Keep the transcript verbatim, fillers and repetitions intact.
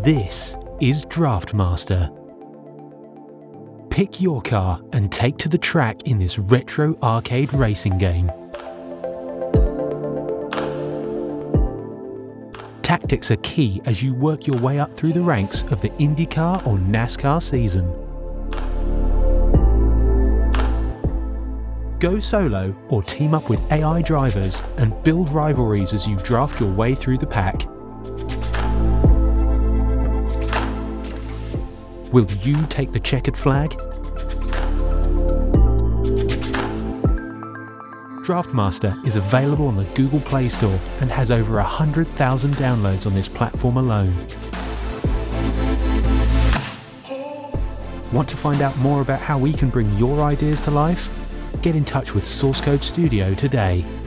This is Draftmaster. Pick your car and take to the track in this retro arcade racing game. Tactics are key as you work your way up through the ranks of the IndyCar or NASCAR season. Go solo or team up with A I drivers and build rivalries as you draft your way through the pack. Will you take the checkered flag? Draftmaster is available on the Google Play Store and has over one hundred thousand downloads on this platform alone. Want to find out more about how we can bring your ideas to life? Get in touch with Source Code Studio today.